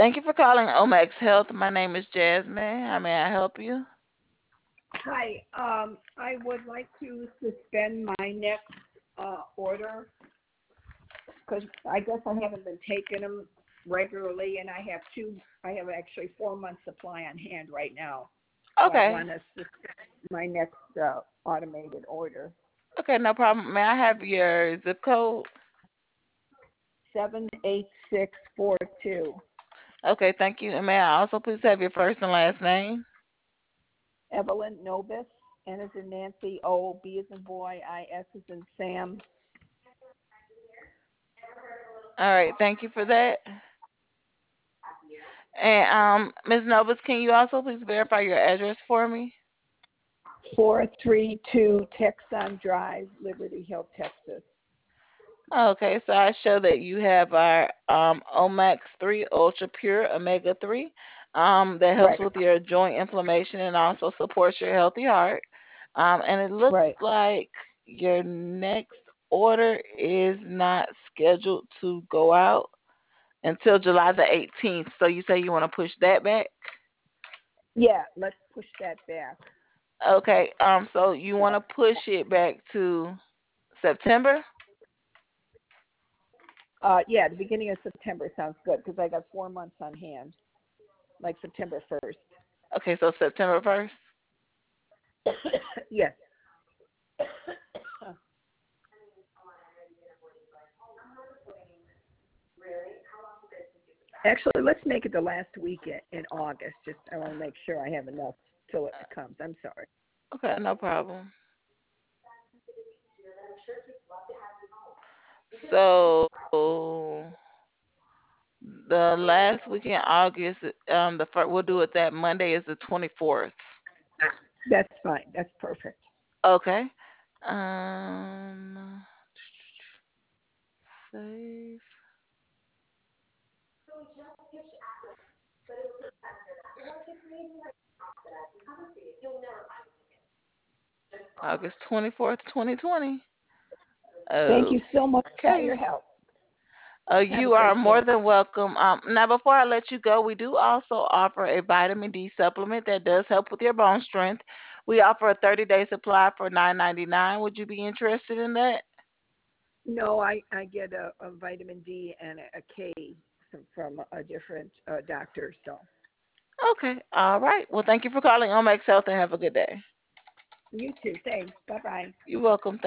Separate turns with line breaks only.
Thank you for calling Omax Health. My name is Jasmine. How may I help you?
Hi. I would like to suspend my next order because I guess I haven't been taking them regularly, and I have two. I have actually 4 months supply on hand right now, so I
Okay.
want to suspend my next automated order.
Okay, no problem. May I have your zip code?
78642.
Okay, thank you. And may I also please have your first and last name?
Evelyn Nobis. N as in Nancy. O. B as in boy. I. S as in Sam.
All right, thank you for that. And Ms. Novus, can you also please verify your address for me?
432 Texon Drive, Liberty Hill, Texas.
Okay, so I show that you have our Omax 3 Ultra Pure Omega 3 that helps
Right.
with your joint inflammation and also supports your healthy heart. And it looks
Right.
like your next order is not scheduled to go out until July the 18th. So you say you want to push that back?
Yeah, let's push that back.
Okay, so you want to push it back to September?
Yeah, the beginning of September sounds good because I got 4 months on hand, like September 1st.
Okay, so September 1st?
Yes. Actually, let's make it the last week in August. Just I want to make sure I have enough till it comes. I'm sorry.
Okay, no problem. So the last week in August, the first, we'll do it that Monday is the 24th.
That's fine. That's perfect.
Okay. Um, save. August 24th, 2020.
Thank you so much for all
Okay.
your help. Have a
You are
great
more
day.
than welcome. Now, before I let you go, we do also offer a vitamin D supplement that does help with your bone strength. We offer a 30-day supply for $9.99. Would you be interested in that?
No, I get a vitamin D and a K from a different doctor. So
Okay. All right. Well, thank you for calling Omax Health and have a good day.
you too. Thanks. Bye bye.
You're welcome.